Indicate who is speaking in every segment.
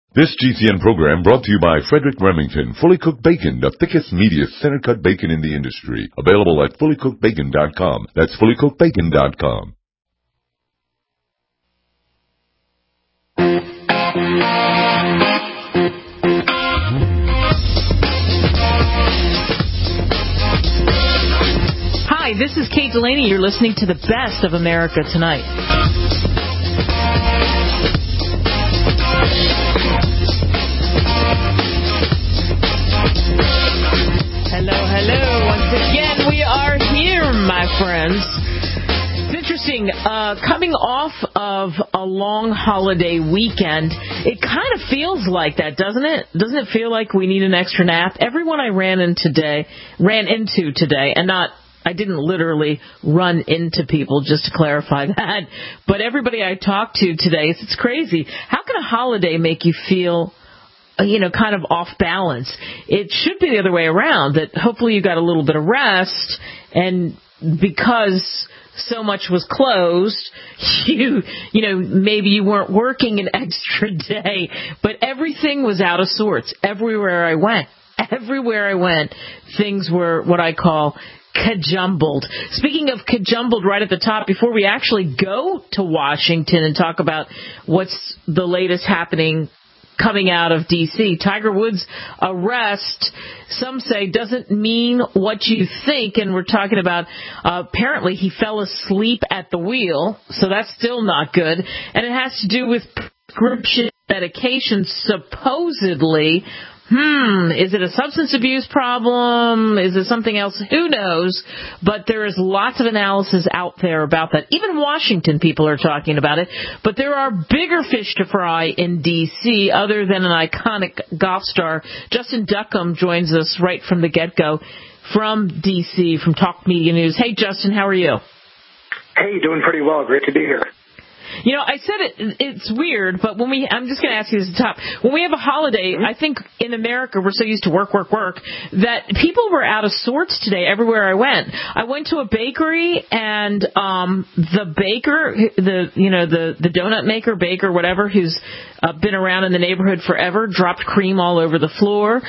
Speaker 1: This GCN program brought to you by Frederick Remington, Fully Cooked Bacon, the thickest, meatiest, center-cut bacon in the industry. Available at fullycookedbacon.com. That's fullycookedbacon.com.
Speaker 2: Hi, this is Kate Delaney. You're listening to the best of America Tonight. Hello. Once again, we are here, my friends. It's interesting. Coming off of a long holiday weekend, it kind of feels like that, doesn't it? Doesn't it feel like we need an extra nap? Everyone I ran into today, and I didn't literally run into people, just to clarify that, but everybody I talked to today, it's crazy. How can a holiday make you feel kind of off balance? It should be the other way around, that hopefully you got a little bit of rest, and because so much was closed, maybe you weren't working an extra day, but everything was out of sorts. Everywhere I went, things were what I call kajumbled. Speaking of kajumbled, right at the top, before we actually go to Washington and talk about what's the latest happening coming out of D.C., Tiger Woods' arrest, some say, doesn't mean what you think. And we're talking about, apparently he fell asleep at the wheel, so that's still not good. And it has to do with prescription medication, supposedly. Is it a substance abuse problem? Is it something else? Who knows? But there is lots of analysis out there about that. Even Washington people are talking about it. But there are bigger fish to fry in D.C. other than an iconic golf star. Justin Duckham joins us right from the get-go from D.C., from Talk Media News. Hey, Justin, how are you?
Speaker 3: Hey, doing pretty well. Great to be here.
Speaker 2: I said it's weird, but I'm just going to ask you this at the top. When we have a holiday, I think in America we're so used to work, that people were out of sorts today everywhere I went. I went to a bakery, and the baker, the donut maker, baker, whatever, who's been around in the neighborhood forever, dropped cream all over the floor.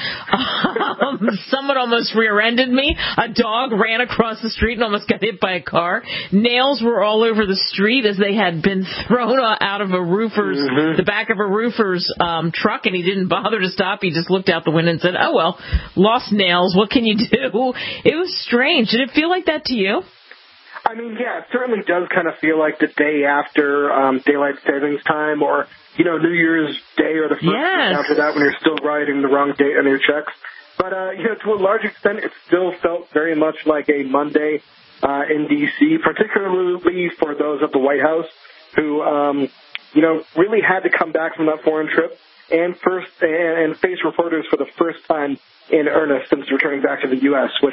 Speaker 2: Someone almost rear-ended me. A dog ran across the street and almost got hit by a car. Nails were all over the street as they had been thrown out of the back of a roofer's truck, and he didn't bother to stop. He just looked out the window and said, "Oh, well, lost nails. What can you do?" It was strange. Did it feel like that to you?
Speaker 3: I mean, yeah, it certainly does kind of feel like the day after daylight savings time, or New Year's Day, or the first day after that, when you're still writing the wrong date on your checks. But to a large extent, it still felt very much like a Monday in D.C., particularly for those at the White House who really had to come back from that foreign trip and face reporters for the first time in earnest since returning back to the U.S., which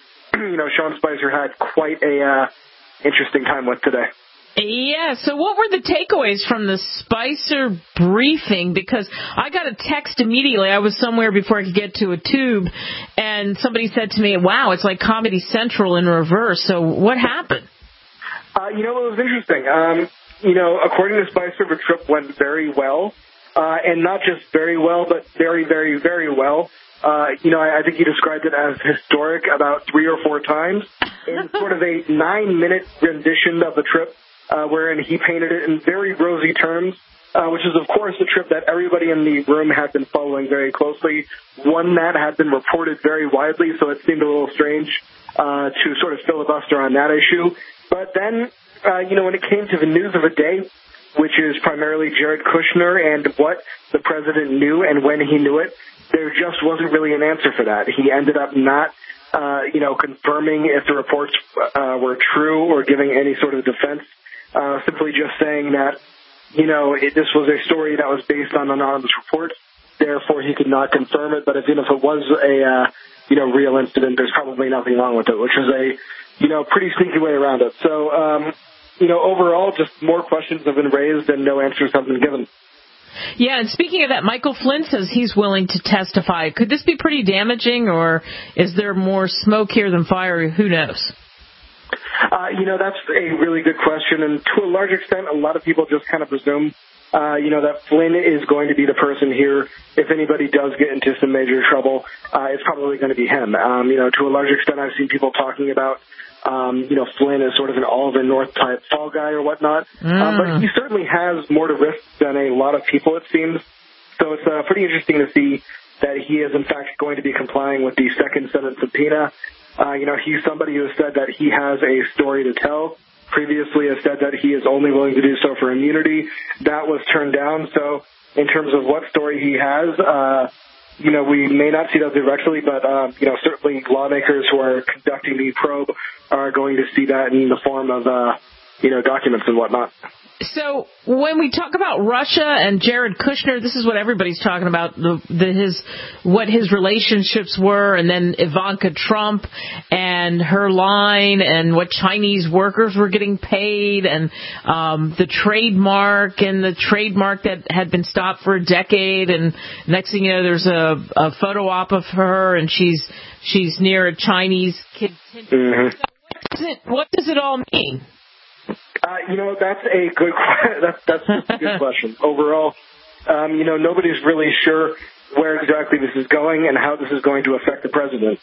Speaker 3: Sean Spicer had quite a interesting time with today.
Speaker 2: Yeah, so what were the takeaways from the Spicer briefing? Because I got a text immediately. I was somewhere before I could get to a tube, and somebody said to me, "Wow, it's like Comedy Central in reverse." So what happened?
Speaker 3: It was interesting. According to Spicer, the trip went very well, and not just very well, but very, very, very well. I think he described it as historic about 3 or 4 times in sort of a 9-minute rendition of the trip, wherein he painted it in very rosy terms, which is, of course, a trip that everybody in the room had been following very closely, one that had been reported very widely, so it seemed a little strange to sort of filibuster on that issue. But then, when it came to the news of the day, which is primarily Jared Kushner and what the president knew and when he knew it, there just wasn't really an answer for that. He ended up not, confirming if the reports were true or giving any sort of defense, simply just saying that, this was a story that was based on anonymous reports, therefore he could not confirm it. But even if it was a, real incident, there's probably nothing wrong with it, which is a, pretty sneaky way around it. So, overall, just more questions have been raised and no answers have been given.
Speaker 2: Yeah, and speaking of that, Michael Flynn says he's willing to testify. Could this be pretty damaging, or is there more smoke here than fire? Who knows?
Speaker 3: That's a really good question, and to a large extent, a lot of people just kind of presume that Flynn is going to be the person here. If anybody does get into some major trouble, it's probably going to be him. To a large extent, I've seen people talking about, Flynn as sort of an Alvin North type fall guy or whatnot. But he certainly has more to risk than a lot of people, it seems. So it's pretty interesting to see that he is, in fact, going to be complying with the second Senate subpoena. He's somebody who has said that he has a story to tell. Previously has said that he is only willing to do so for immunity. That was turned down. So in terms of what story he has, we may not see that directly, but, certainly lawmakers who are conducting the probe are going to see that in the form of, documents and whatnot.
Speaker 2: So when we talk about Russia and Jared Kushner, this is what everybody's talking about, what his relationships were, and then Ivanka Trump and her line, and what Chinese workers were getting paid, and the trademark that had been stopped for a decade, and next thing you know, there's a photo op of her, and she's near a Chinese kid.
Speaker 3: Mm-hmm.
Speaker 2: So what does it all mean?
Speaker 3: That's a good that's a good question. Overall, nobody's really sure where exactly this is going and how this is going to affect the president.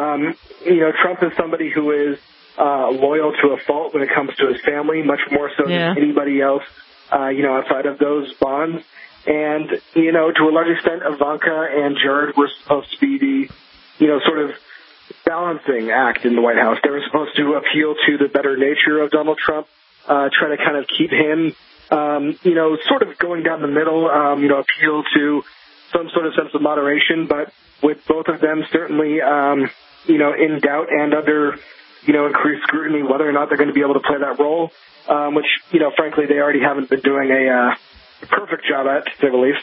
Speaker 3: Trump is somebody who is loyal to a fault when it comes to his family, much more so than anybody else, outside of those bonds. And, to a large extent, Ivanka and Jared were supposed to be the, sort of balancing act in the White House. They were supposed to appeal to the better nature of Donald Trump, try to kind of keep him, sort of going down the middle, appeal to some sort of sense of moderation. But with both of them certainly, in doubt and under, increased scrutiny, whether or not they're going to be able to play that role, which, frankly, they already haven't been doing a perfect job at, to say the least.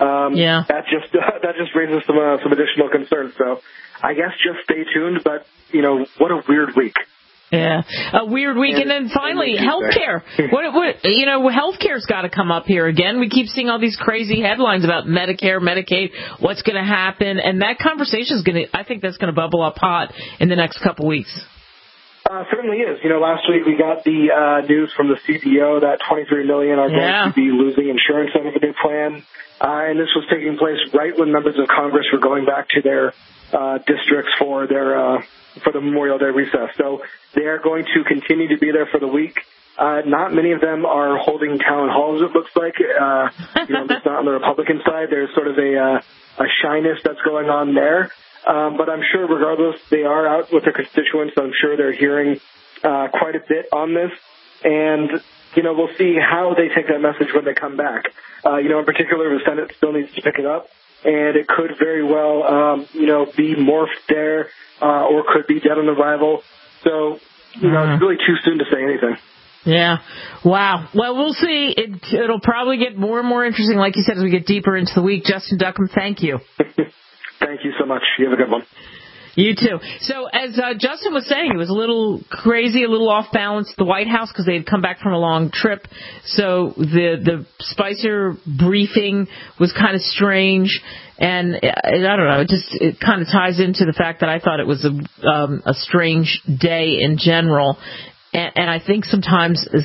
Speaker 3: That just raises some additional concerns. So I guess just stay tuned. But, what a weird week.
Speaker 2: Yeah, a weird week. And then finally, healthcare. Healthcare's got to come up here again. We keep seeing all these crazy headlines about Medicare, Medicaid, what's going to happen. And that conversation I think that's going to bubble up hot in the next couple weeks.
Speaker 3: Certainly is. Last week we got the news from the CBO that 23 million are going to be losing insurance under the new plan. And this was taking place right when members of Congress were going back to their districts for the Memorial Day recess. So they are going to continue to be there for the week. Not many of them are holding town halls, it looks like. It's not on the Republican side. There's sort of a shyness that's going on there. But I'm sure regardless, they are out with their constituents. I'm sure they're hearing quite a bit on this. And, we'll see how they take that message when they come back. In particular, the Senate still needs to pick it up. And it could very well, be morphed there or could be dead on arrival. So, it's really too soon to say anything.
Speaker 2: Yeah. Wow. Well, we'll see. It'll probably get more and more interesting, like you said, as we get deeper into the week. Justin Duckham, thank you.
Speaker 3: Thank you so much. You have a good one.
Speaker 2: You too. So as Justin was saying, it was a little crazy, a little off balance, the White House, because they had come back from a long trip. So the Spicer briefing was kind of strange. And I don't know, it kind of ties into the fact that I thought it was a strange day in general. And I think sometimes, as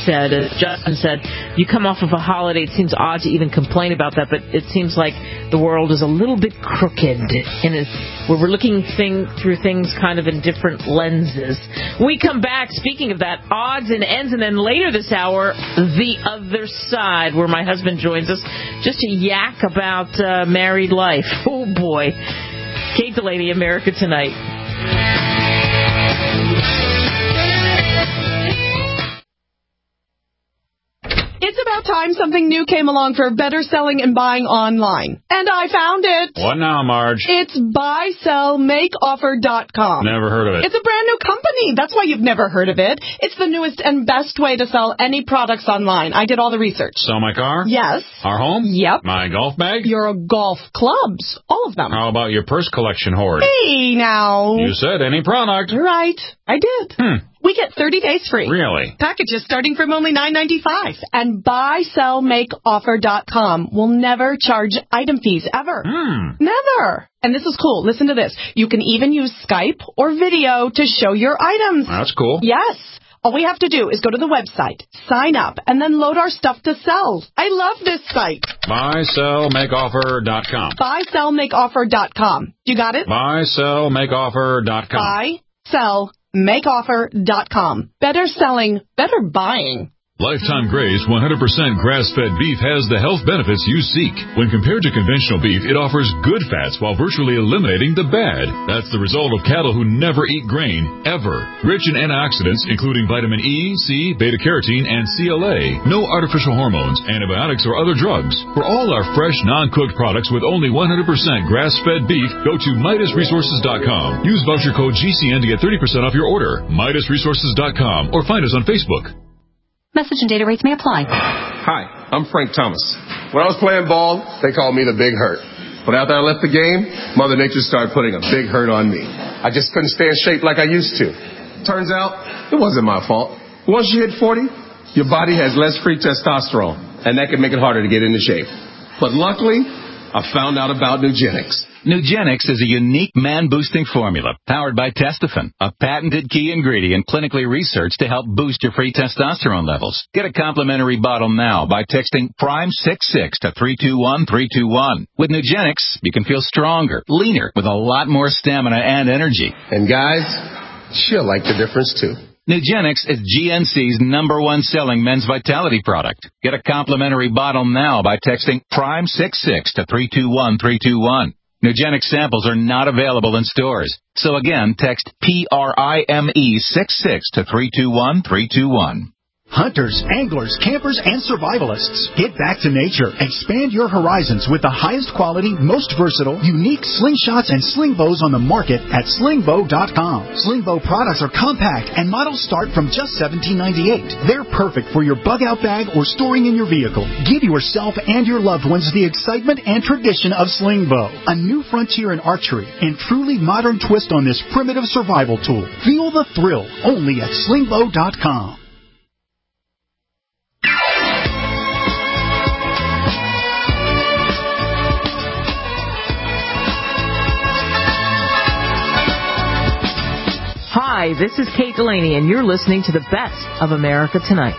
Speaker 2: Justin said, you come off of a holiday, it seems odd to even complain about that, but it seems like the world is a little bit crooked, where we're looking through things kind of in different lenses. When we come back, speaking of that, odds and ends, and then later this hour, The Other Side, where my husband joins us just to yak about married life. Oh, boy. Kate Delaney, America Tonight.
Speaker 4: It's about time something new came along for better selling and buying online. And I found it.
Speaker 5: What now, Marge?
Speaker 4: It's buysellmakeoffer.com.
Speaker 5: Never heard of it.
Speaker 4: It's a brand new company. That's why you've never heard of it. It's the newest and best way to sell any products online. I did all the research.
Speaker 5: Sell my car?
Speaker 4: Yes.
Speaker 5: Our home?
Speaker 4: Yep.
Speaker 5: My golf bag?
Speaker 4: Your golf clubs. All of them.
Speaker 5: How about your purse collection hoard?
Speaker 4: Hey, now.
Speaker 5: You said any product.
Speaker 4: You're right. I did. We get 30 days free.
Speaker 5: Really?
Speaker 4: Packages starting from only $9.95. And buysellmakeoffer.com will never charge item fees, ever. Never. And this is cool. Listen to this. You can even use Skype or video to show your items.
Speaker 5: That's cool.
Speaker 4: Yes. All we have to do is go to the website, sign up, and then load our stuff to sell. I love this site.
Speaker 5: BuySellMakeOffer.com.
Speaker 4: BuySellMakeOffer.com. You got it?
Speaker 5: BuySellMakeOffer.com.
Speaker 4: BuySellMakeOffer.com. Better selling, better buying.
Speaker 6: Lifetime Graze 100% grass-fed beef has the health benefits you seek. When compared to conventional beef, it offers good fats while virtually eliminating the bad. That's the result of cattle who never eat grain, ever. Rich in antioxidants, including vitamin E, C, beta-carotene, and CLA. No artificial hormones, antibiotics, or other drugs. For all our fresh, non-cooked products with only 100% grass-fed beef, go to MidasResources.com. Use voucher code GCN to get 30% off your order. MidasResources.com or find us on Facebook.
Speaker 7: Message and data rates may apply.
Speaker 8: Hi, I'm Frank Thomas. When I was playing ball, they called me the Big Hurt. But after I left the game, Mother Nature started putting a big hurt on me. I just couldn't stay in shape like I used to. Turns out, it wasn't my fault. Once you hit 40, your body has less free testosterone, and that can make it harder to get into shape. But luckily, I found out about Nugenix.
Speaker 9: Nugenix is a unique man-boosting formula powered by Testofen, a patented key ingredient clinically researched to help boost your free testosterone levels. Get a complimentary bottle now by texting PRIME66 to 321321. With Nugenix, you can feel stronger, leaner, with a lot more stamina and energy.
Speaker 8: And guys, she'll like the difference too.
Speaker 9: Nugenix is GNC's #1 selling men's vitality product. Get a complimentary bottle now by texting PRIME66 to 321321. Nugenix samples are not available in stores. So again, text PRIME66 to 321321.
Speaker 10: Hunters, anglers, campers, and survivalists. Get back to nature. Expand your horizons with the highest quality, most versatile, unique slingshots and sling bows on the market at slingbow.com. Sling bow products are compact and models start from just $17.98. They're perfect for your bug-out bag or storing in your vehicle. Give yourself and your loved ones the excitement and tradition of sling bow. A new frontier in archery and truly modern twist on this primitive survival tool. Feel the thrill only at slingbow.com.
Speaker 2: Hi, this is Kate Delaney, and you're listening to the best of America Tonight.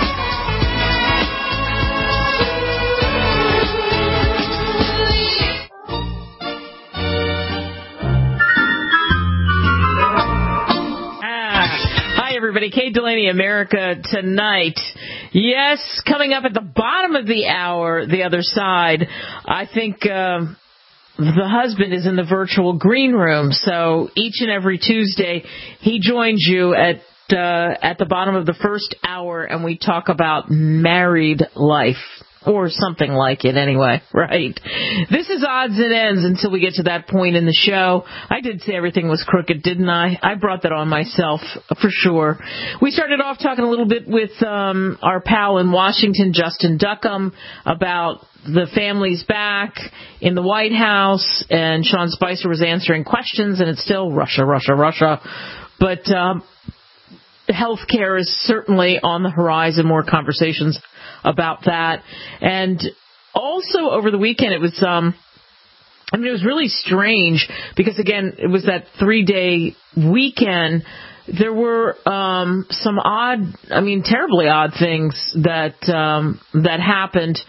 Speaker 2: Hi, everybody. Kate Delaney, America Tonight. Yes, coming up at the bottom of the hour, the other side, I think... the husband is in the virtual green room, so each and every Tuesday he joins you at the bottom of the first hour, and we talk about married life. Or something like it anyway, right? This is Odds and Ends until we get to that point in the show. I did say everything was crooked, didn't I? I brought that on myself, for sure. We started off talking a little bit with our pal in Washington, Justin Duckham, about the family's back in the White House, and Sean Spicer was answering questions, and it's still Russia, Russia, Russia. But health care is certainly on the horizon, more conversations about that. And also over the weekend, it was, it was really strange because, again, it was that 3-day weekend. There were some terribly odd things that happened,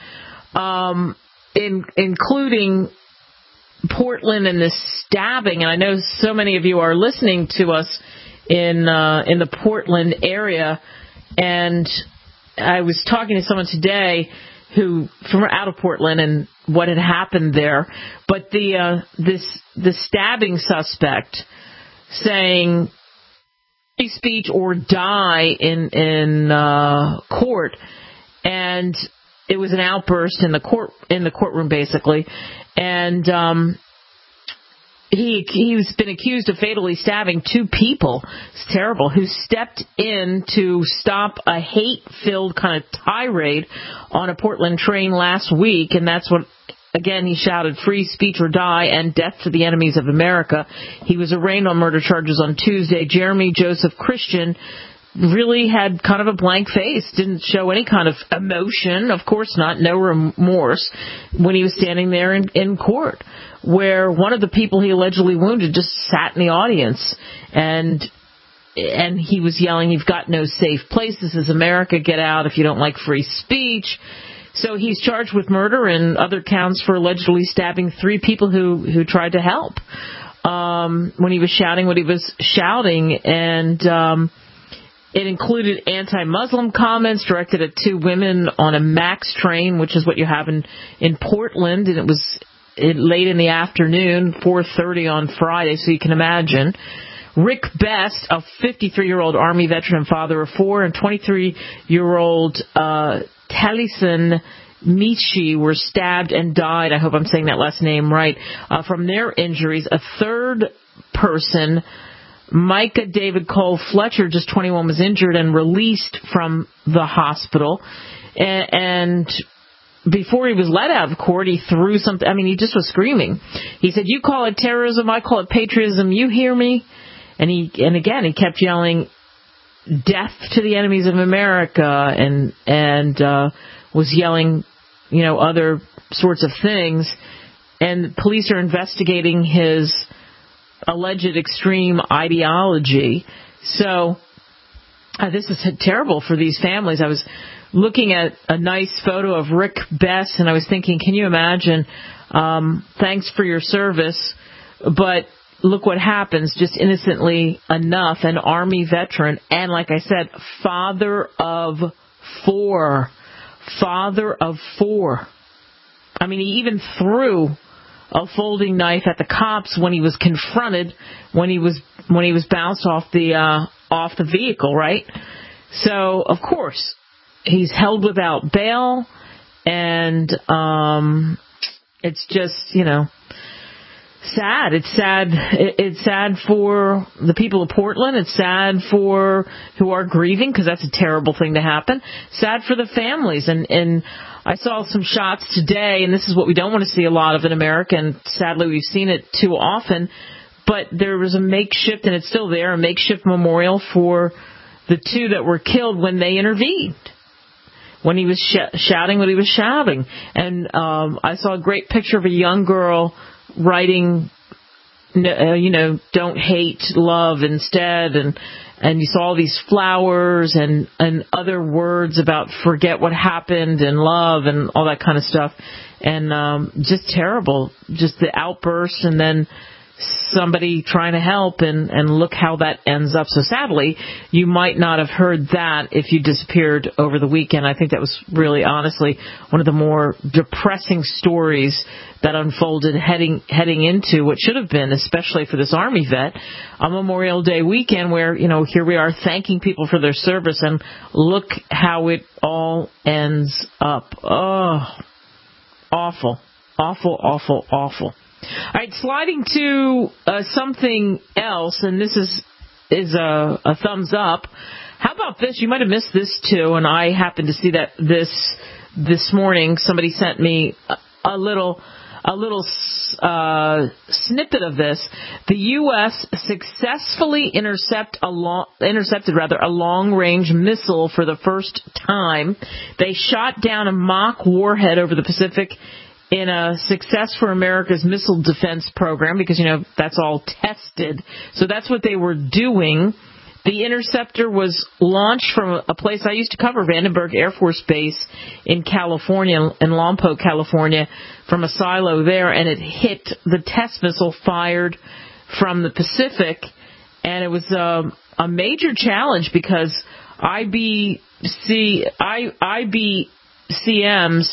Speaker 2: including Portland and this stabbing. And I know so many of you are listening to us in the Portland area, and I was talking to someone today who from out of Portland and what had happened there. But the stabbing suspect saying free speech or die in court, and it was an outburst in the courtroom basically, and He's been accused of fatally stabbing 2 people. It's terrible. Who stepped in to stop a hate-filled kind of tirade on a Portland train last week, and that's what, again, he shouted, free speech or die and death to the enemies of America. He was arraigned on murder charges on Tuesday. Jeremy Joseph Christian really had kind of a blank face, didn't show any kind of emotion, of course not, no remorse, when he was standing there in court, where one of the people he allegedly wounded just sat in the audience. And and he was yelling, "You've got no safe place. This is America. Get out if you don't like free speech." So he's charged with murder and other counts for allegedly stabbing 3 people who tried to help when he was shouting what he was shouting. And it included anti-Muslim comments directed at 2 women on a MAX train, which is what you have in Portland. And it was late in the afternoon, 4:30 on Friday, so you can imagine. Rick Best, a 53-year-old Army veteran and father of 4, and 23-year-old Taliesin Michi were stabbed and died, I hope I'm saying that last name right, from their injuries. A third person, Micah David Cole Fletcher, just 21, was injured and released from the hospital. And before he was let out of court, he threw something. I mean, he just was screaming. He said, "You call it terrorism, I call it patriotism. You hear me?" And again, he kept yelling, "Death to the enemies of America," and was yelling, other sorts of things. And police are investigating his alleged extreme ideology. So this is terrible for these families. I was looking at a nice photo of Rick Best, and I was thinking, can you imagine? Thanks for your service, but look what happens, just innocently enough, an Army veteran, and like I said, father of 4. Father of 4. I mean, he even threw a folding knife at the cops when he was confronted, when he was bounced off the vehicle, right? So, of course, he's held without bail, and it's just, sad. It's sad. It's sad for the people of Portland. It's sad for who are grieving, because that's a terrible thing to happen. Sad for the families. And I saw some shots today, and this is what we don't want to see a lot of in America, and sadly we've seen it too often. But there was a makeshift, and it's still there, a makeshift memorial for the 2 that were killed when they intervened, when he was shouting what he was shouting. And I saw a great picture of a young girl writing, don't hate, love instead, and you saw all these flowers and other words about forget what happened and love and all that kind of stuff, and just terrible, just the outburst, and then somebody trying to help, and look how that ends up. So sadly, you might not have heard that if you disappeared over the weekend. I think that was really, honestly, one of the more depressing stories that unfolded heading into what should have been, especially for this Army vet, a Memorial Day weekend where, here we are thanking people for their service, and look how it all ends up. Oh, awful, awful, awful, awful. All right, sliding to something else, and this is a thumbs up. How about this? You might have missed this too, and I happened to see that this morning. Somebody sent me a little snippet of this. The U.S. successfully intercepted a long-range missile for the first time. They shot down a mock warhead over the Pacific in a success for America's missile defense program, because, that's all tested. So that's what they were doing. The interceptor was launched from a place I used to cover, Vandenberg Air Force Base in California, in Lompoc, California, from a silo there, and it hit the test missile fired from the Pacific. And it was a major challenge, because IBCMs,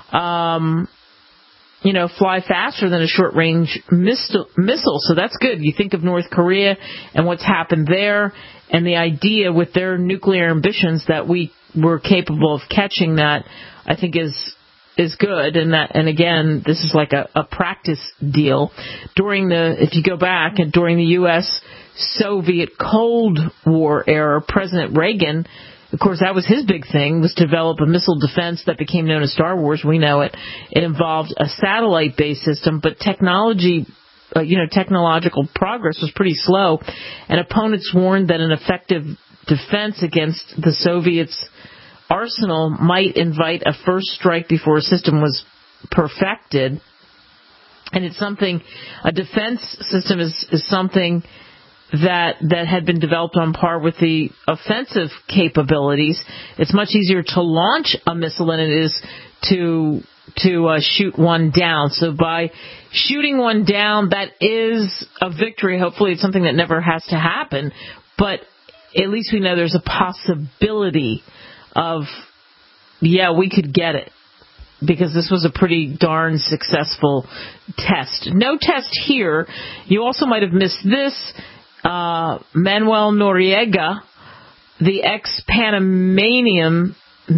Speaker 2: fly faster than a short-range missile. So that's good. You think of North Korea and what's happened there, and the idea with their nuclear ambitions that we were capable of catching that, I think is good. And again, this is like a practice deal. If you go back, and during the U.S.-Soviet Cold War era, President Reagan, of course, that was his big thing, was to develop a missile defense that became known as Star Wars. We know it. It involved a satellite-based system, but technological progress was pretty slow, and opponents warned that an effective defense against the Soviets' arsenal might invite a first strike before a system was perfected. And it's something, a defense system is something that had been developed on par with the offensive capabilities. It's much easier to launch a missile than it is to shoot one down. So by shooting one down, that is a victory. Hopefully it's something that never has to happen, but at least we know there's a possibility of, we could get it, because this was a pretty darn successful test. No test here. You also might have missed this. Manuel Noriega, the ex-Panamanian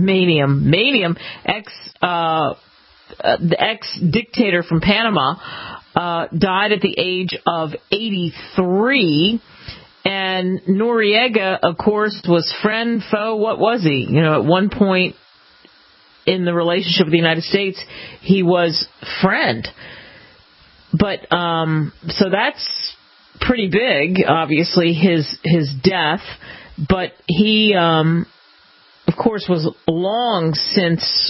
Speaker 2: the ex-dictator from Panama, died at the age of 83. And Noriega, of course, was friend, foe. What was he? At one point in the relationship with the United States, he was friend. But so that's pretty big, obviously, his death. But he, of course, was long since,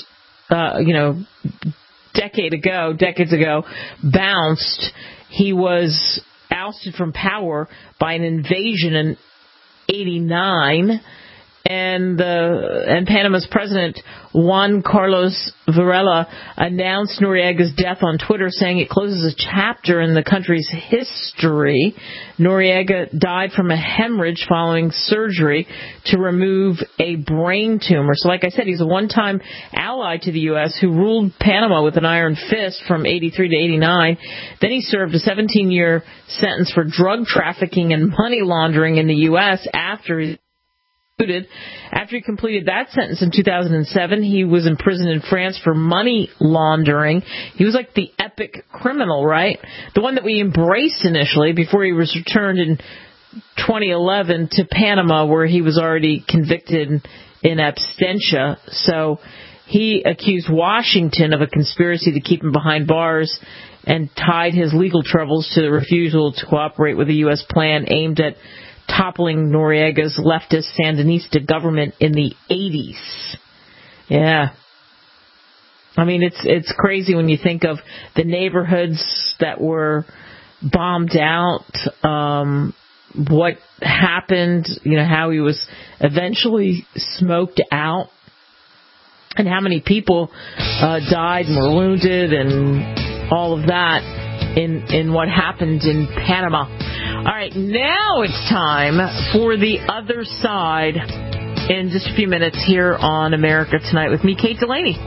Speaker 2: decades ago, bounced. He was ousted from power by an invasion in 1989. And Panama's president, Juan Carlos Varela, announced Noriega's death on Twitter, saying it closes a chapter in the country's history. Noriega died from a hemorrhage following surgery to remove a brain tumor. So like I said, he's a one-time ally to the U.S. who ruled Panama with an iron fist from 83 to 89. Then he served a 17-year sentence for drug trafficking and money laundering in the U.S. After he completed that sentence in 2007, he was imprisoned in France for money laundering. He was like the epic criminal, right? The one that we embraced initially before he was returned in 2011 to Panama, where he was already convicted in absentia. So he accused Washington of a conspiracy to keep him behind bars and tied his legal troubles to the refusal to cooperate with the U.S. plan aimed at toppling Noriega's leftist Sandinista government in the 80s. Yeah. I mean, it's crazy when you think of the neighborhoods that were bombed out, what happened, how he was eventually smoked out, and how many people died and were wounded and all of that in what happened in Panama. All right, now it's time for the other side in just a few minutes here on America Tonight with me, Kate Delaney.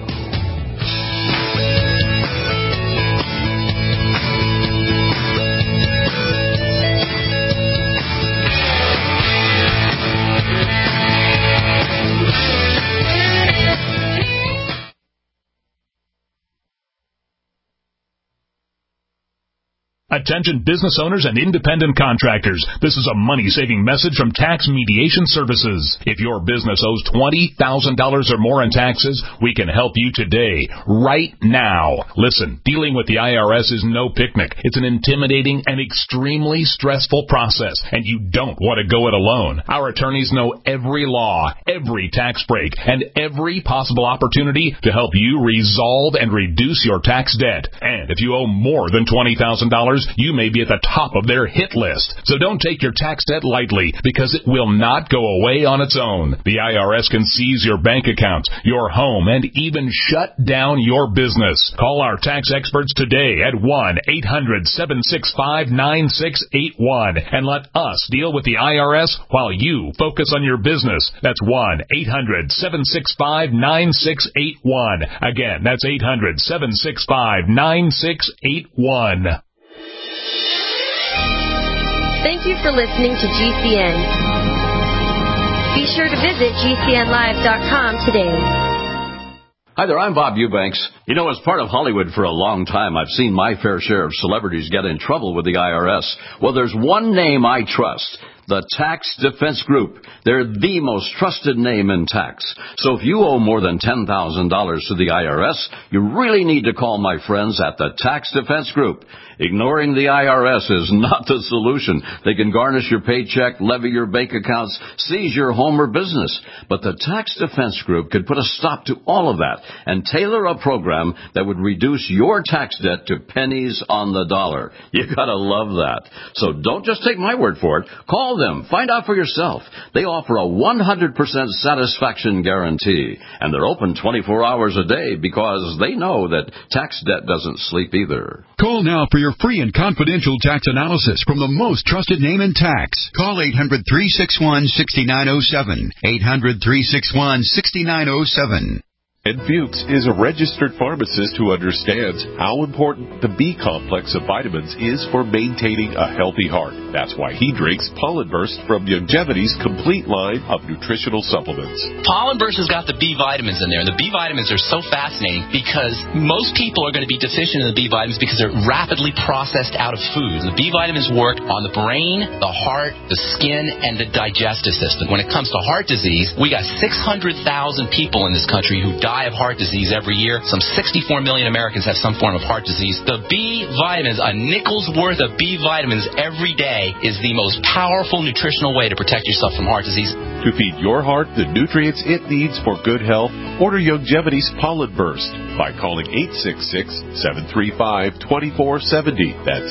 Speaker 11: Attention business owners and independent contractors. This is a money-saving message from Tax Mediation Services. If your business owes $20,000 or more in taxes, we can help you today, right now. Listen, dealing with the IRS is no picnic. It's an intimidating and extremely stressful process, and you don't want to go it alone. Our attorneys know every law, every tax break, and every possible opportunity to help you resolve and reduce your tax debt. And if you owe more than $20,000, you may be at the top of their hit list. So don't take your tax debt lightly, because it will not go away on its own. The IRS can seize your bank accounts, your home, and even shut down your business. Call our tax experts today at 1-800-765-9681 and let us deal with the IRS while you focus on your business. That's 1-800-765-9681. Again, that's 800-765-9681.
Speaker 12: Thank you for listening to GCN. Be sure to visit GCNlive.com today.
Speaker 13: Hi there, I'm Bob Eubanks. As part of Hollywood for a long time, I've seen my fair share of celebrities get in trouble with the IRS. Well, there's one name I trust. The Tax Defense Group. They're the most trusted name in tax. So if you owe more than $10,000 to the IRS, you really need to call my friends at the Tax Defense Group. Ignoring the IRS is not the solution. They can garnish your paycheck, levy your bank accounts, seize your home or business. But the Tax Defense Group could put a stop to all of that and tailor a program that would reduce your tax debt to pennies on the dollar. You gotta love that. So don't just take my word for it. Call them. Find out for yourself. They offer a 100% satisfaction guarantee. And they're open 24 hours a day because they know that tax debt doesn't sleep either.
Speaker 14: Call now for your free and confidential tax analysis from the most trusted name in tax. Call 800-361-6907. 800-361-6907.
Speaker 15: Ed Fuchs is a registered pharmacist who understands how important the B complex of vitamins is for maintaining a healthy heart. That's why he drinks Pollen Burst from Youngevity's complete line of nutritional supplements.
Speaker 16: Pollen Burst has got the B vitamins in there, and the B vitamins are so fascinating because most people are going to be deficient in the B vitamins because they're rapidly processed out of food. The B vitamins work on the brain, the heart, the skin, and the digestive system. When it comes to heart disease, we got 600,000 people in this country who die of heart disease every year. Some 64 million Americans have some form of heart disease. The B vitamins, a nickel's worth of B vitamins every day, is the most powerful nutritional way to protect yourself from heart disease.
Speaker 15: To feed your heart the nutrients it needs for good health, order Youngevity's Pollen Burst by calling 866-735-2470. That's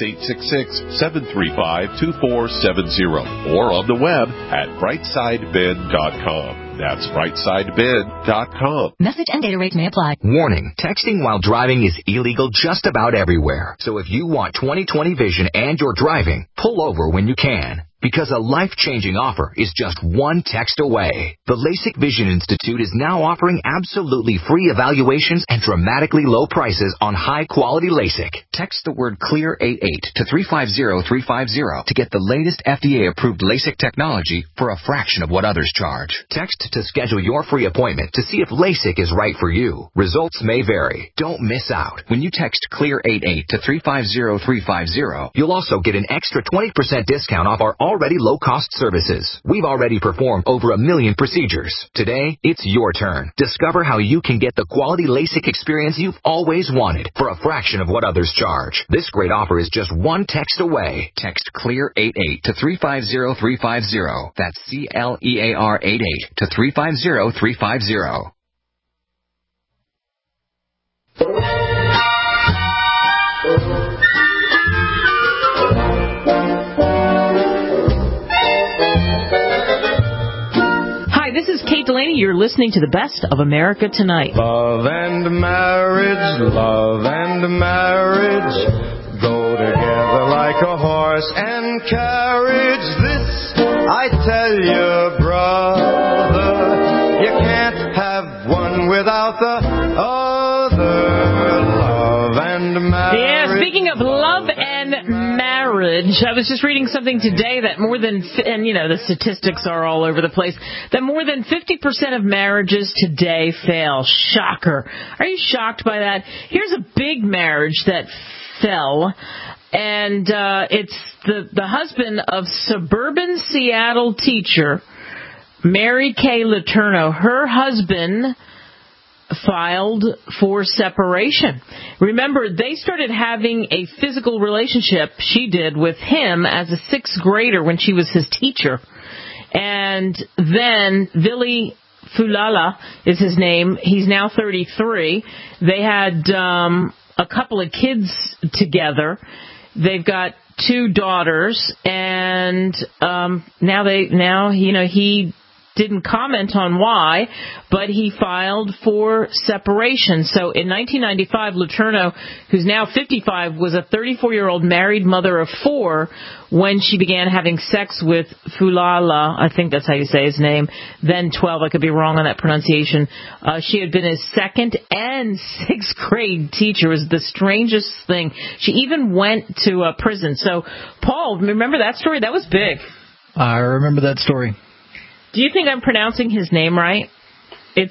Speaker 15: 866-735-2470. Or on the web at brightsideben.com. That's brightsideben.com.
Speaker 17: Message and data rates may apply. Warning, texting while driving is illegal just about everywhere. So if you want 20/20 vision and you're driving, pull over when you can. Because a life-changing offer is just one text away. The LASIK Vision Institute is now offering absolutely free evaluations and dramatically low prices on high-quality LASIK. Text the word CLEAR88 to 350350 to get the latest FDA-approved LASIK technology for a fraction of what others charge. Text to schedule your free appointment to see if LASIK is right for you. Results may vary. Don't miss out. When you text CLEAR88 to 350350, you'll also get an extra 20% discount off our already low-cost services. We've already performed over 1 million procedures. Today, it's your turn. Discover how you can get the quality LASIK experience you've always wanted for a fraction of what others charge. This great offer is just one text away. Text CLEAR88 to 350350. That's CLEAR88 to 350350.
Speaker 2: This is Kate Delaney. You're listening to the best of America Tonight.
Speaker 18: Love and marriage go together like a horse and carriage. This I tell you, brother, you can't have one without the other. Love and marriage.
Speaker 2: Yeah, speaking of love and marriage, I was just reading something today that more than, and you know, the statistics are all over the place, that more than 50% of marriages today fail. Shocker. Are you shocked by that? Here's a big marriage that fell, and it's the husband of suburban Seattle teacher Mary Kay Letourneau. Her husband filed for separation. Remember, they started having a physical relationship, she did, with him as a 6th grader when she was his teacher. And then Vili Fulala is his name. He's now 33. They had a couple of kids together. They've got 2 daughters, and he didn't comment on why, but he filed for separation. So in 1995, Letourneau, who's now 55, was a 34-year-old married mother of 4 when she began having sex with Fulala, I think that's how you say his name, then 12, I could be wrong on that pronunciation. She had been his 2nd and 6th grade teacher. It was the strangest thing. She even went to prison. So, Paul, remember that story? That was big.
Speaker 19: I remember that story.
Speaker 2: Do you think I'm pronouncing his name right? It's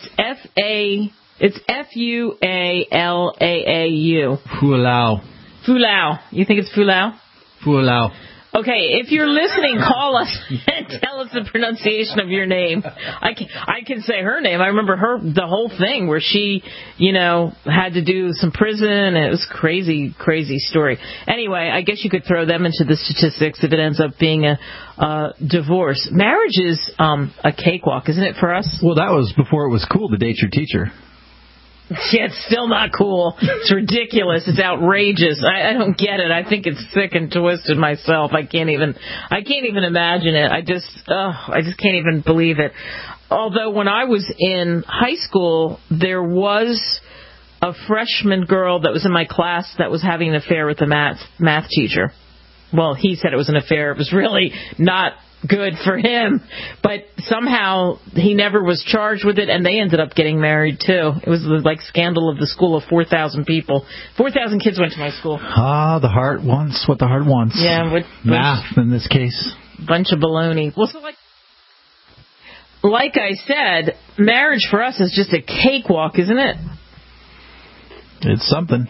Speaker 2: Fualaau.
Speaker 19: Fualaau.
Speaker 2: Fualaau. You think it's Fualaau?
Speaker 19: Fualaau.
Speaker 2: Okay, if you're listening, call us and tell us the pronunciation of your name. I can say her name. I remember the whole thing where she, had to do some prison. It was crazy story. Anyway, I guess you could throw them into the statistics if it ends up being a divorce. Marriage is a cakewalk, isn't it, for us?
Speaker 19: Well, that was before it was cool to date your teacher.
Speaker 2: Yeah, it's still not cool. It's ridiculous. It's outrageous. I don't get it. I think it's sick and twisted myself. I can't even imagine it. I just can't even believe it. Although when I was in high school, there was a freshman girl that was in my class that was having an affair with the math teacher. Well, he said it was an affair. It was really not good for him, but somehow he never was charged with it, and they ended up getting married too. It was like scandal of the school of 4,000 people. 4,000 kids went to my school.
Speaker 19: The heart wants what the heart wants.
Speaker 2: Yeah,
Speaker 19: math in this case.
Speaker 2: Bunch of baloney. Well, so like I said, marriage for us is just a cakewalk, isn't it?
Speaker 19: It's something.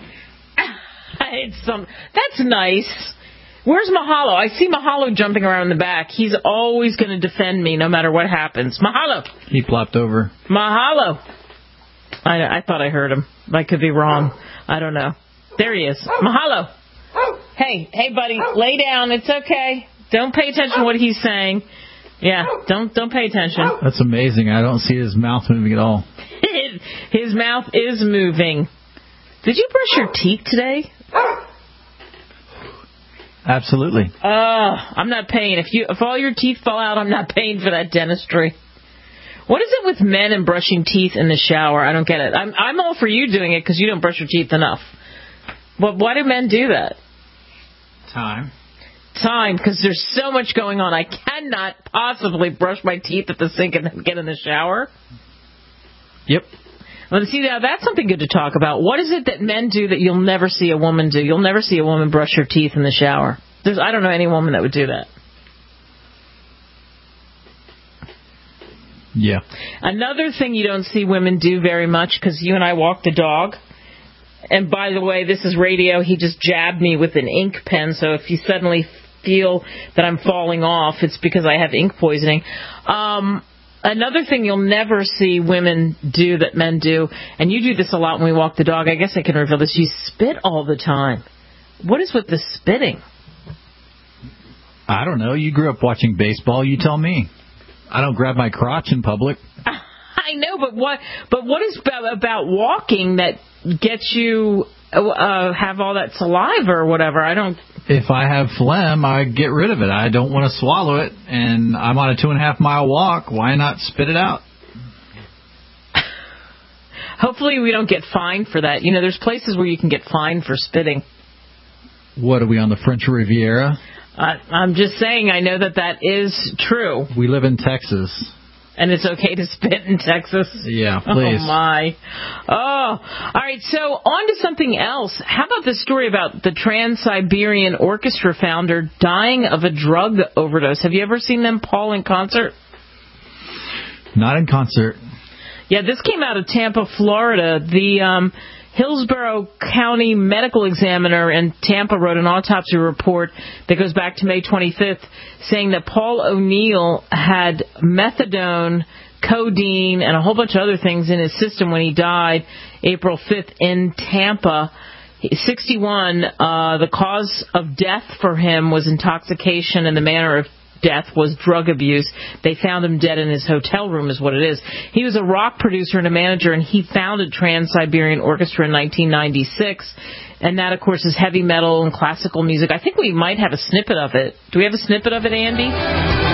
Speaker 2: That's nice. Where's Mahalo? I see Mahalo jumping around in the back. He's always going to defend me no matter what happens. Mahalo.
Speaker 19: He plopped over.
Speaker 2: Mahalo. I thought I heard him. I could be wrong. I don't know. There he is. Mahalo. Hey, buddy, lay down. It's okay. Don't pay attention to what he's saying. Yeah, don't pay attention.
Speaker 19: That's amazing. I don't see his mouth moving at all.
Speaker 2: His mouth is moving. Did you brush your teeth today?
Speaker 19: Absolutely.
Speaker 2: I'm not paying. If all your teeth fall out, I'm not paying for that dentistry. What is it with men and brushing teeth in the shower? I don't get it. I'm all for you doing it because you don't brush your teeth enough. But why do men do that?
Speaker 19: Time,
Speaker 2: because there's so much going on. I cannot possibly brush my teeth at the sink and then get in the shower.
Speaker 19: Yep.
Speaker 2: Well, see, now that's something good to talk about. What is it that men do that you'll never see a woman do? You'll never see a woman brush her teeth in the shower. I don't know any woman that would do that.
Speaker 19: Yeah.
Speaker 2: Another thing you don't see women do very much, because you and I walk the dog. And by the way, this is radio. He just jabbed me with an ink pen, so if you suddenly feel that I'm falling off, it's because I have ink poisoning. Another thing you'll never see women do that men do, and you do this a lot when we walk the dog, I guess I can reveal this, you spit all the time. What is with the spitting?
Speaker 19: I don't know. You grew up watching baseball. You tell me. I don't grab my crotch in public.
Speaker 2: I know, but what is about walking that gets you have all that saliva or whatever? I don't...
Speaker 19: If I have phlegm, I get rid of it. I don't want to swallow it, and I'm on a 2.5 mile walk. Why not spit it out?
Speaker 2: Hopefully we don't get fined for that. There's places where you can get fined for spitting.
Speaker 19: What, are we on the French Riviera?
Speaker 2: I'm just saying, I know that is true.
Speaker 19: We live in Texas.
Speaker 2: And it's okay to spit in Texas?
Speaker 19: Yeah, please.
Speaker 2: Oh, my. Oh, all right, so on to something else. How about the story about the Trans-Siberian Orchestra founder dying of a drug overdose? Have you ever seen them, Paul, in concert?
Speaker 19: Not in concert.
Speaker 2: Yeah, this came out of Tampa, Florida. The Hillsborough County Medical Examiner in Tampa wrote an autopsy report that goes back to May 25th saying that Paul O'Neill had methadone, codeine, and a whole bunch of other things in his system when he died April 5th in Tampa. 61, the cause of death for him was intoxication, and the manner of death was drug abuse. They found him dead in his hotel room is what it is. He was a rock producer and a manager, and he founded Trans-Siberian Orchestra in 1996. And that, of course, is heavy metal and classical music. I think we might have a snippet of it. Do we have a snippet of it, Andy?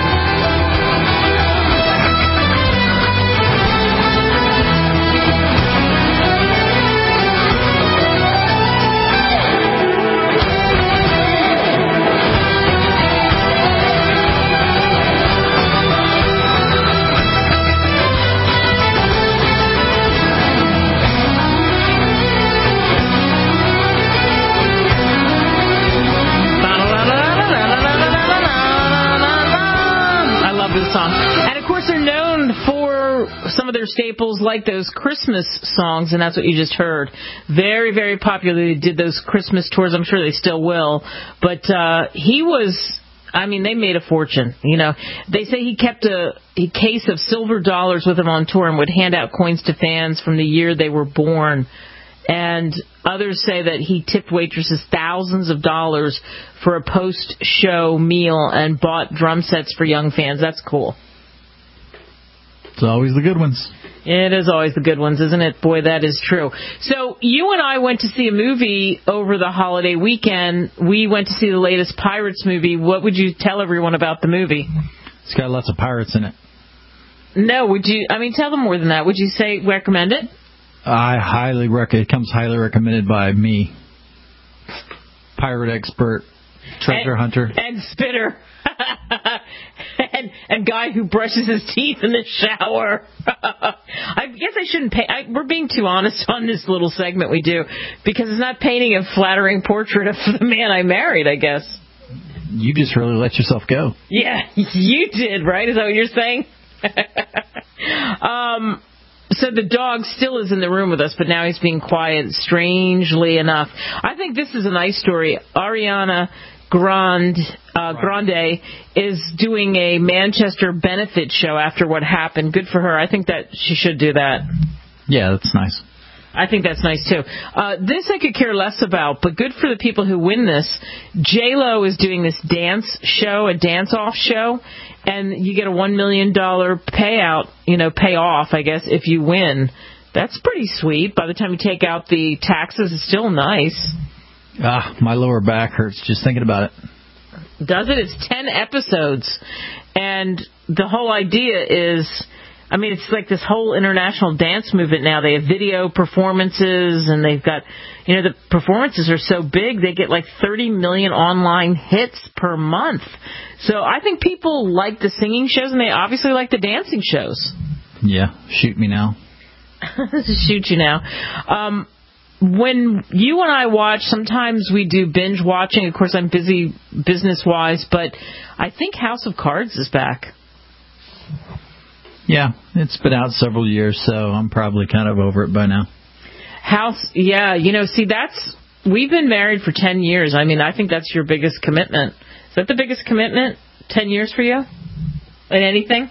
Speaker 2: Their staples like those Christmas songs, and that's what you just heard. Very, very popular. They did those Christmas tours. I'm sure they still will. But he was I mean, they made a fortune. You know, they say he kept a case of silver dollars with him on tour and would hand out coins to fans from the year they were born. And others say that he tipped waitresses thousands of dollars for a post-show meal and bought drum sets for young fans. That's cool.
Speaker 19: It's always the good ones.
Speaker 2: It is always the good ones, isn't it? Boy, that is true. So you and I went to see a movie over the holiday weekend. We went to see the latest Pirates movie. What would you tell everyone about the movie?
Speaker 19: It's got lots of pirates in it.
Speaker 2: No, would you? I mean, tell them more than that. Would you say recommend it?
Speaker 19: I highly recommend. It comes highly recommended by me, pirate expert, treasure hunter,
Speaker 2: and spitter, and guy who brushes his teeth in the shower. I guess I shouldn't pay. We're being too honest on this little segment we do because it's not painting a flattering portrait of the man I married, I guess.
Speaker 19: You just really let yourself go.
Speaker 2: Yeah, you did, right? Is that what you're saying? So the dog still is in the room with us, but now he's being quiet, strangely enough. I think this is a nice story. Ariana Grande is doing a Manchester benefit show after what happened. Good for her. I think that she should do that.
Speaker 19: Yeah, that's nice.
Speaker 2: I think that's nice, too. This I could care less about, but good for the people who win this. J-Lo is doing this dance show, a dance-off show, and you get a $1 million payout, payoff, I guess, if you win. That's pretty sweet. By the time you take out the taxes, it's still nice.
Speaker 19: My lower back hurts just thinking about it.
Speaker 2: Does it? It's 10 episodes. And the whole idea is, I mean, it's like this whole international dance movement now. They have video performances, and they've got, the performances are so big, they get like 30 million online hits per month. So I think people like the singing shows, and they obviously like the dancing shows.
Speaker 19: Yeah, shoot me now.
Speaker 2: Shoot you now. When you and I watch, sometimes we do binge watching. Of course, I'm busy business-wise, but I think House of Cards is back.
Speaker 19: Yeah, it's been out several years, so I'm probably kind of over it by now. We've been married for 10 years. I mean, I think that's your biggest commitment. Is that the biggest commitment, 10 years for you? In anything?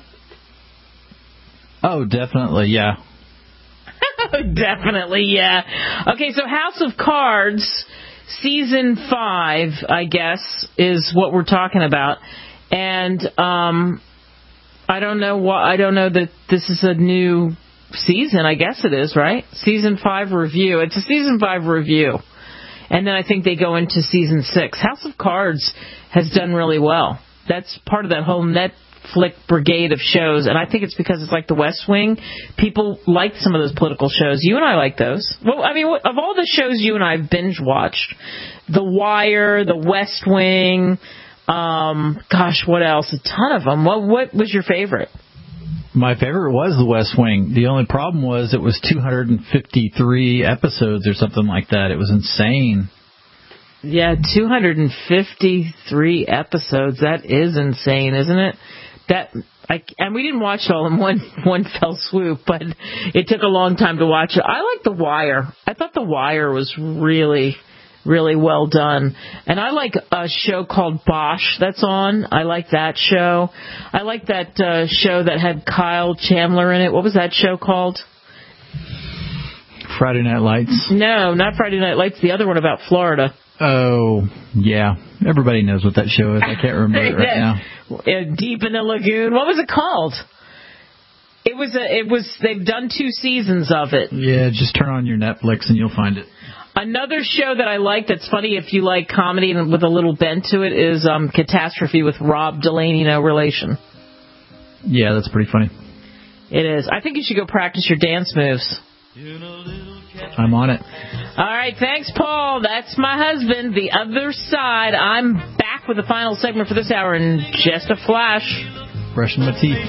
Speaker 19: Oh, definitely, yeah.
Speaker 2: Definitely, yeah. Okay, so House of Cards, Season 5, I guess, is what we're talking about. And I don't know that this is a new season. I guess it is, right? Season 5 review. It's a Season 5 review. And then I think they go into Season 6. House of Cards has done really well. That's part of that whole Netflix brigade of shows, and I think it's because it's like The West Wing. People like some of those political shows. You and I like those. Well, I mean, of all the shows you and I have binge-watched, The Wire, The West Wing, what else? A ton of them. What was your favorite?
Speaker 19: My favorite was The West Wing. The only problem was it was 253 episodes or something like that. It was insane.
Speaker 2: Yeah, 253 episodes. That is insane, isn't it? And we didn't watch it all in one fell swoop, but it took a long time to watch it. I like The Wire. I thought The Wire was really, really well done. And I like a show called Bosch that's on. I like that show. I like that show that had Kyle Chandler in it. What was that show called?
Speaker 19: Friday Night Lights.
Speaker 2: No, not Friday Night Lights. The other one about Florida.
Speaker 19: Oh, yeah. Everybody knows what that show is. I can't remember it right now.
Speaker 2: Deep in the Lagoon. What was it called? They've done 2 seasons of it.
Speaker 19: Yeah, just turn on your Netflix and you'll find it.
Speaker 2: Another show that I like that's funny if you like comedy and with a little bent to it is Catastrophe with Rob Delaney, no relation.
Speaker 19: Yeah, that's pretty funny.
Speaker 2: It is. I think you should go practice your dance moves.
Speaker 19: I'm on it.
Speaker 2: All right, thanks, Paul. That's my husband. The Other Side. I'm back with the final segment for this hour in just a flash.
Speaker 19: Brushing my teeth.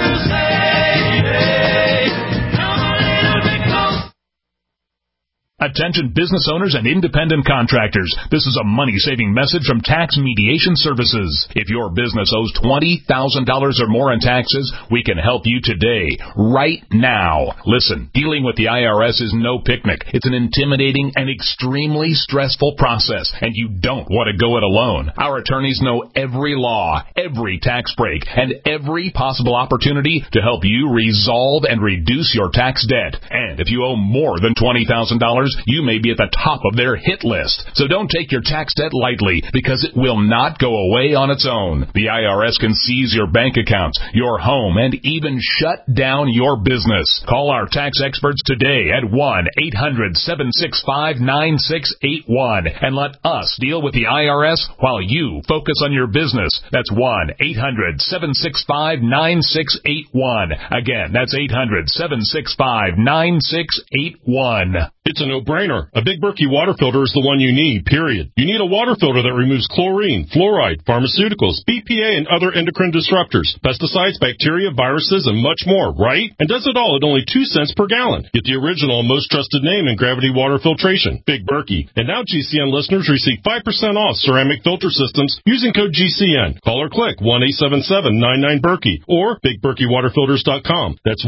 Speaker 11: A Attention business owners and independent contractors. This is a money-saving message from Tax Mediation Services. If your business owes $20,000 or more in taxes, we can help you today, right now. Listen, dealing with the IRS is no picnic. It's an intimidating and extremely stressful process, and you don't want to go it alone. Our attorneys know every law, every tax break, and every possible opportunity to help you resolve and reduce your tax debt. And if you owe more than $20,000, you may be at the top of their hit list. So don't take your tax debt lightly, because it will not go away on its own. The IRS can seize your bank accounts, your home, and even shut down your business. Call our tax experts today at 1-800-765-9681 and let us deal with the IRS while you focus on your business. That's 1-800-765-9681. Again, that's 800-765-9681.
Speaker 20: It's a no-brainer. A Big Berkey water filter is the one you need, period. You need a water filter that removes chlorine, fluoride, pharmaceuticals, BPA, and other endocrine disruptors, pesticides, bacteria, viruses, and much more, right? And does it all at only 2 cents per gallon. Get the original and most trusted name in gravity water filtration, Big Berkey. And now GCN listeners receive 5% off ceramic filter systems using code GCN. Call or click 1-877-99-BERKEY or BigBerkeyWaterFilters.com. That's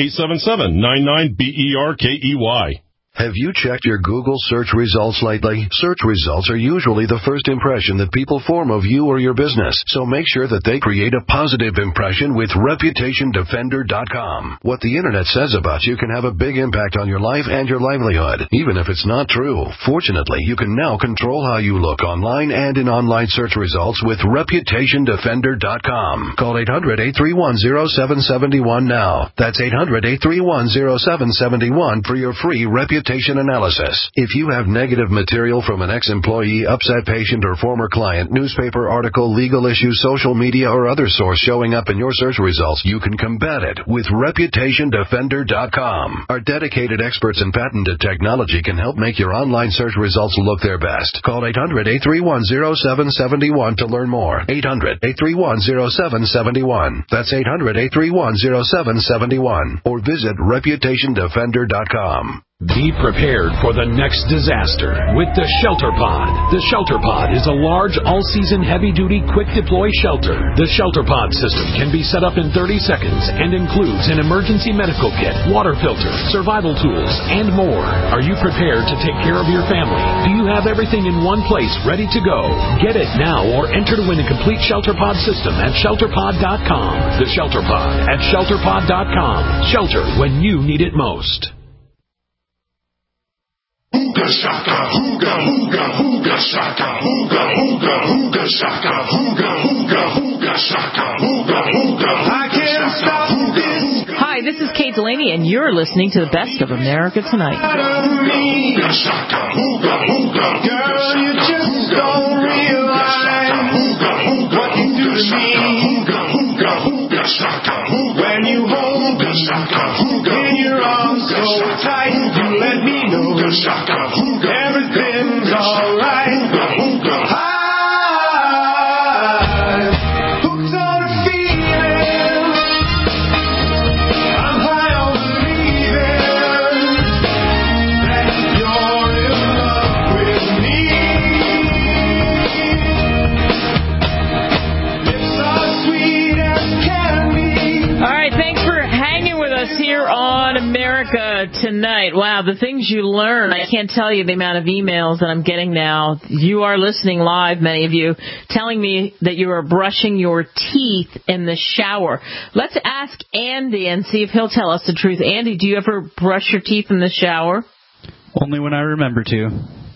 Speaker 20: 1-877-99-BERKEY.
Speaker 21: Have you checked your Google search results lately? Search results are usually the first impression that people form of you or your business, so make sure that they create a positive impression with ReputationDefender.com. What the Internet says about you can have a big impact on your life and your livelihood, even if it's not true. Fortunately, you can now control how you look online and in online search results with ReputationDefender.com. Call 800-831-0771 now. That's 800-831-0771 for your free reputation analysis. If you have negative material from an ex-employee, upset patient, or former client, newspaper article, legal issue, social media, or other source showing up in your search results, you can combat it with ReputationDefender.com. Our dedicated experts in patented technology can help make your online search results look their best. Call 800-831-0771 to learn more. 800-831-0771. That's 800-831-0771. Or visit ReputationDefender.com.
Speaker 22: Be prepared for the next disaster with the Shelter Pod. The Shelter Pod is a large, all-season, heavy-duty, quick-deploy shelter. The Shelter Pod system can be set up in 30 seconds and includes an emergency medical kit, water filter, survival tools, and more. Are you prepared to take care of your family? Do you have everything in one place ready to go? Get it now or enter to win a complete Shelter Pod system at ShelterPod.com. The Shelter Pod at ShelterPod.com. Shelter when you need it most.
Speaker 23: Hooga shaka, hooga, hooga, hooga shaka, hooga, hooga, hooga shaka, hooga, hooga, hooga shaka, hooga, hooga. I can't stop this.
Speaker 2: Hi, this is Kate Delaney, and you're listening to the Best of America Tonight.
Speaker 23: Hooga shaka, hooga, hooga. Girl, you just don't realize what you do to me. Hooga, hooga, hooga shaka, hooga. When you hold me in your arms so tight, you let me know everything's alright. I'm hooked on a feeling. I'm high on believing that you're in love with me. Lips are sweet as candy.
Speaker 2: All right, thanks for hanging with us here on America Tonight. Wow, the things you learn. I can't tell you the amount of emails that I'm getting now. You are listening live, many of you, telling me that you are brushing your teeth in the shower. Let's ask Andy and see if he'll tell us the truth. Andy, do you ever brush your teeth in the shower?
Speaker 24: Only when I remember to.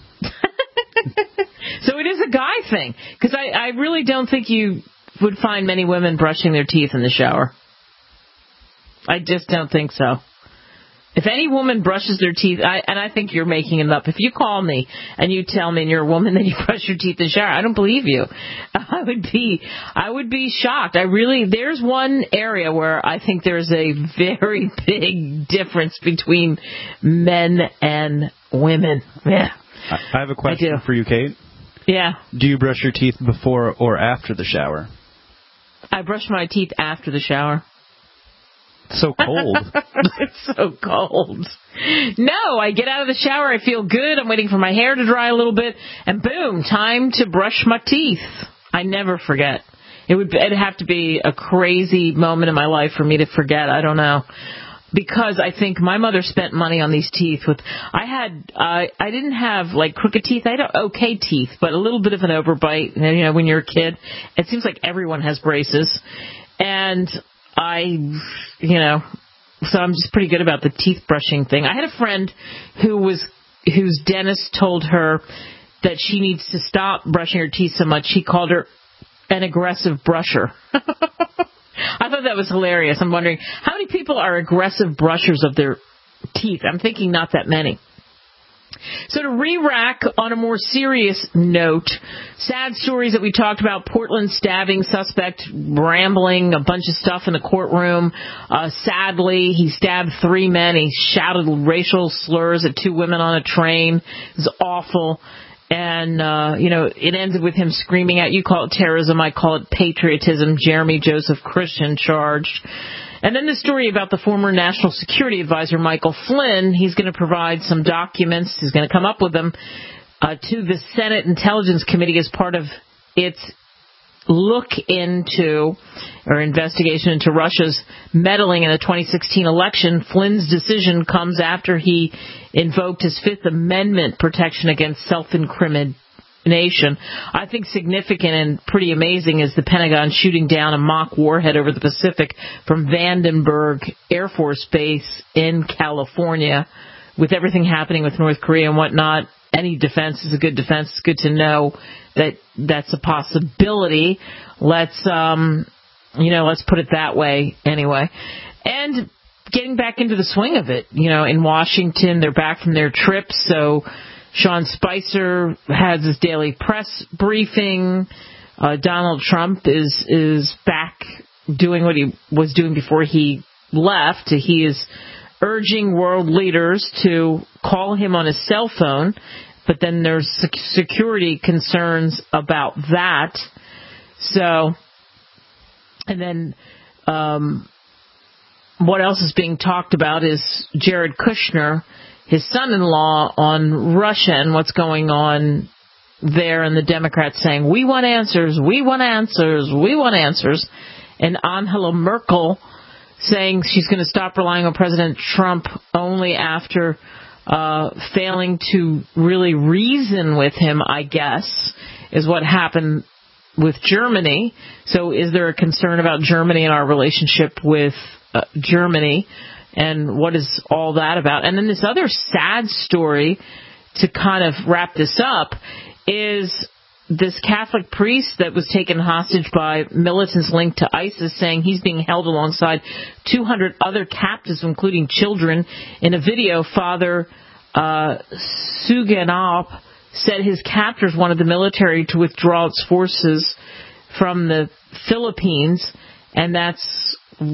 Speaker 2: So it is a guy thing, because I really don't think you would find many women brushing their teeth in the shower. I just don't think so. If any woman brushes their teeth, and I think you're making it up. If you call me and you tell me and you're a woman that you brush your teeth in the shower, I don't believe you. I would be shocked. There's one area where I think there's a very big difference between men and women. Yeah.
Speaker 24: I have a question for you, Kate.
Speaker 2: Yeah.
Speaker 24: Do you brush your teeth before or after the shower?
Speaker 2: I brush my teeth after the shower.
Speaker 24: So cold.
Speaker 2: It's so cold. No, I get out of the shower, I feel good, I'm waiting for my hair to dry a little bit, and boom, time to brush my teeth. I never forget. It'd have to be a crazy moment in my life for me to forget. I don't know. Because I think my mother spent money on these teeth. I didn't have like crooked teeth. I had okay teeth, but a little bit of an overbite. You know, when you're a kid, it seems like everyone has braces. And so I'm just pretty good about the teeth brushing thing. I had a friend whose dentist told her that she needs to stop brushing her teeth so much. He called her an aggressive brusher. I thought that was hilarious. I'm wondering, how many people are aggressive brushers of their teeth? I'm thinking not that many. So to re-rack on a more serious note, sad stories that we talked about, Portland stabbing suspect rambling a bunch of stuff in the courtroom. Sadly, he stabbed 3 men. He shouted racial slurs at 2 women on a train. It was awful. And, it ended with him screaming out, you call it terrorism, I call it patriotism, Jeremy Joseph Christian charged. And then the story about the former National Security Advisor, Michael Flynn. He's going to provide some documents. He's going to come up with them to the Senate Intelligence Committee as part of its look into or investigation into Russia's meddling in the 2016 election. Flynn's decision comes after he invoked his Fifth Amendment protection against self-incrimination. I think significant and pretty amazing is the Pentagon shooting down a mock warhead over the Pacific from Vandenberg Air Force Base in California. With everything happening with North Korea and whatnot, any defense is a good defense. It's good to know that that's a possibility. Let's put it that way anyway. And getting back into the swing of it, in Washington, they're back from their trip, so Sean Spicer has his daily press briefing. Donald Trump is back doing what he was doing before he left. He is urging world leaders to call him on his cell phone, but then there's security concerns about that. So, and then what else is being talked about is Jared Kushner, his son-in-law, on Russia and what's going on there, and the Democrats saying, we want answers, we want answers, we want answers. And Angela Merkel saying she's going to stop relying on President Trump only after failing to really reason with him, I guess, is what happened with Germany. So is there a concern about Germany and our relationship with Germany? And what is all that about? And then this other sad story to kind of wrap this up is this Catholic priest that was taken hostage by militants linked to ISIS, saying he's being held alongside 200 other captives, including children. In a video, Father Suganop said his captors wanted the military to withdraw its forces from the Philippines, and that's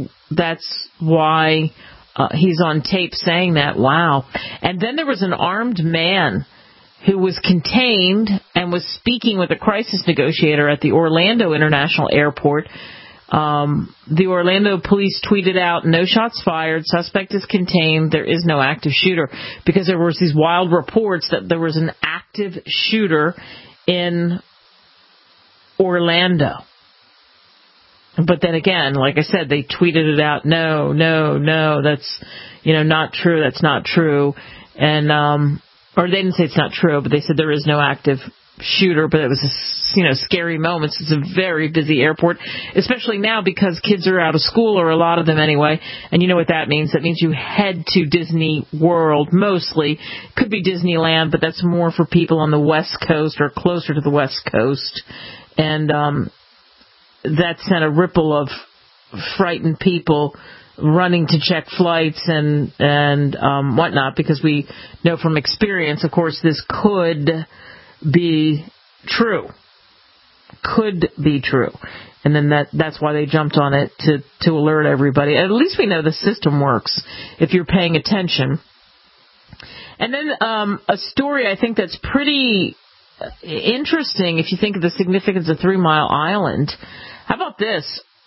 Speaker 2: why he's on tape saying that. Wow. And then there was an armed man who was contained and was speaking with a crisis negotiator at the Orlando International Airport. The Orlando police tweeted out, no shots fired, suspect is contained, there is no active shooter, because there was these wild reports that there was an active shooter in Orlando. But then again, like I said, they tweeted it out, no, that's, not true, that's not true. And, or they didn't say it's not true, but they said there is no active shooter, but it was scary moments. It's a very busy airport, especially now because kids are out of school, or a lot of them anyway. And you know what that means? That means you head to Disney World mostly. Could be Disneyland, but that's more for people on the West Coast or closer to the West Coast. And that sent a ripple of frightened people running to check flights and whatnot, because we know from experience, of course, this could be true. Could be true. And then that's why they jumped on it, to alert everybody. At least we know the system works if you're paying attention. And then a story I think that's pretty interesting if you think of the significance of 3 Mile Island. How about this?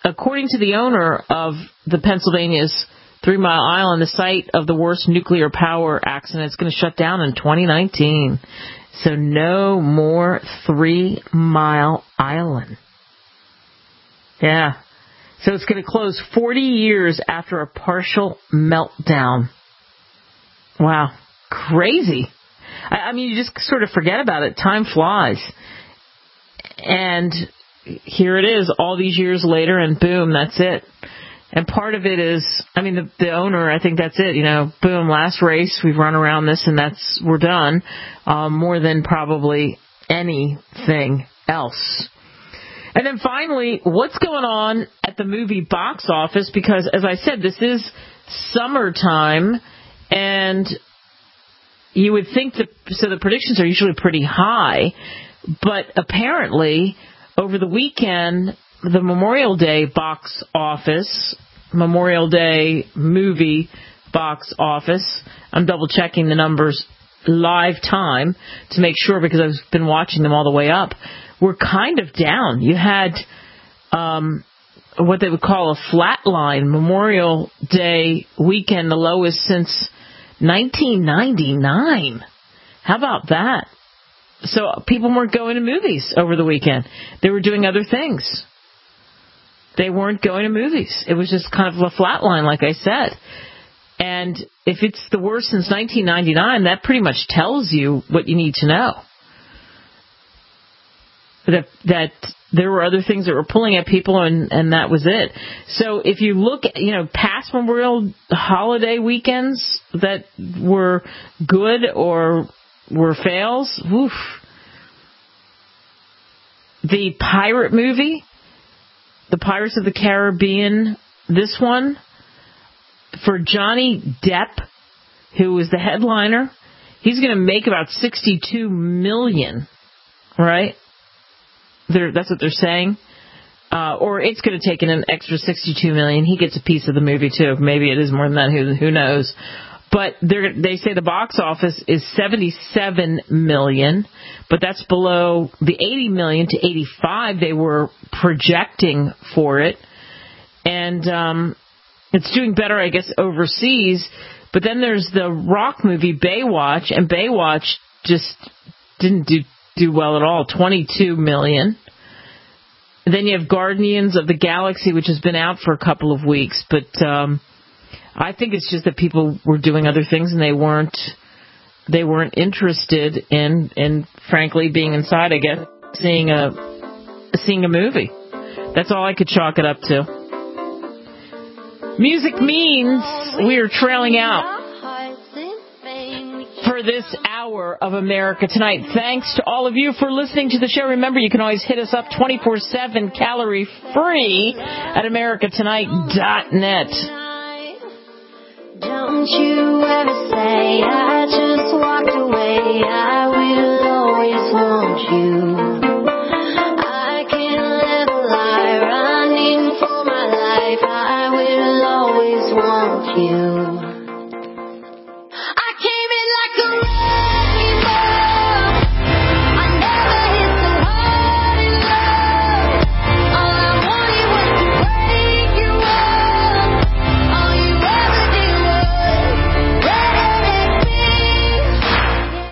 Speaker 2: according to the owner of the Pennsylvania's 3 Mile Island, the site of the worst nuclear power accident, it's going to shut down in 2019. So no more 3 Mile Island. Yeah. So it's going to close 40 years after a partial meltdown. Wow. Crazy. I mean, you just sort of forget about it. Time flies. And here it is all these years later, and boom, that's it. And part of it is, I mean, the owner, I think that's it. You know, boom, last race, we've run around this, and we're done. More than probably anything else. And then finally, what's going on at the movie box office? Because, as I said, this is summertime, and you would think that, so the predictions are usually pretty high, but apparently over the weekend, the Memorial Day box office, Memorial Day movie box office, I'm double checking the numbers live time to make sure because I've been watching them all the way up, we're kind of down. You had what they would call a flat line, Memorial Day weekend, the lowest since 1999. How about that? So people weren't going to movies over the weekend. They were doing other things. They weren't going to movies. It was just kind of a flat line, like I said. And if it's the worst since 1999, that pretty much tells you what you need to know. That there were other things that were pulling at people, and that was it. So if you look at, past Memorial holiday weekends that were good or were fails, woof. The pirate movie, the Pirates of the Caribbean, this one, for Johnny Depp, who was the headliner, he's going to make about $62 million, right? That's what they're saying. Or it's going to take in an extra $62 million. He gets a piece of the movie, too. Maybe it is more than that. Who knows? But they say the box office is $77 million, but that's below the $80 million to $85 they were projecting for it. And it's doing better, I guess, overseas. But then there's the rock movie Baywatch, and Baywatch just didn't do well at all, $22 million. And then you have Guardians of the Galaxy, which has been out for a couple of weeks, but I think it's just that people were doing other things and they weren't interested in frankly being inside, I guess, seeing a movie. That's all I could chalk it up to. Music means we are trailing out for this hour of America Tonight. Thanks to all of you for listening to the show. Remember, you can always hit us up 24/7 calorie free at americatonight.net.
Speaker 1: Don't you ever say I just walked away. I will always want you. I can't live a lie running for my life. I will always want you. I came in like a wrecking ball. I never hit so hard in love. All I wanted was to break you up. All you ever did was let me.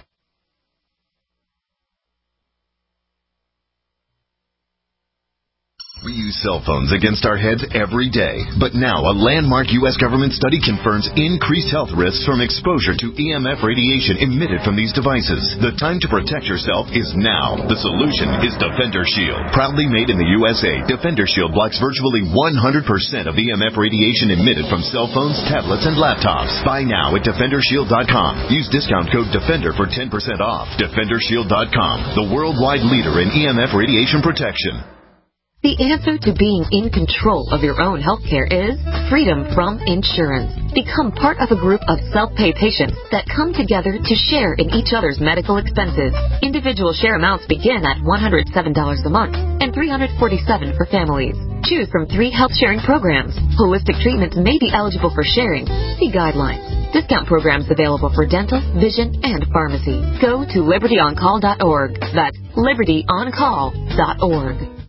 Speaker 3: We use cell phones against our heads every day, but now a landmark U.S. government study confirms increased health risks from exposure to EMF radiation emitted from these devices. The time to protect yourself is now. The solution is Defender Shield. Proudly made in the USA, Defender Shield blocks virtually 100% of EMF radiation emitted from cell phones, tablets, and laptops. Buy now at DefenderShield.com. Use discount code DEFENDER for 10% off. DefenderShield.com, the worldwide leader in EMF radiation protection.
Speaker 4: The answer to being in control of your own healthcare is freedom from insurance. Become part of a group of self-pay patients that come together to share in each other's medical expenses. Individual share amounts begin at $107 a month and $347 for families. Choose from 3 health sharing programs. Holistic treatments may be eligible for sharing. See guidelines. Discount programs available for dental, vision, and pharmacy. Go to libertyoncall.org. That's libertyoncall.org.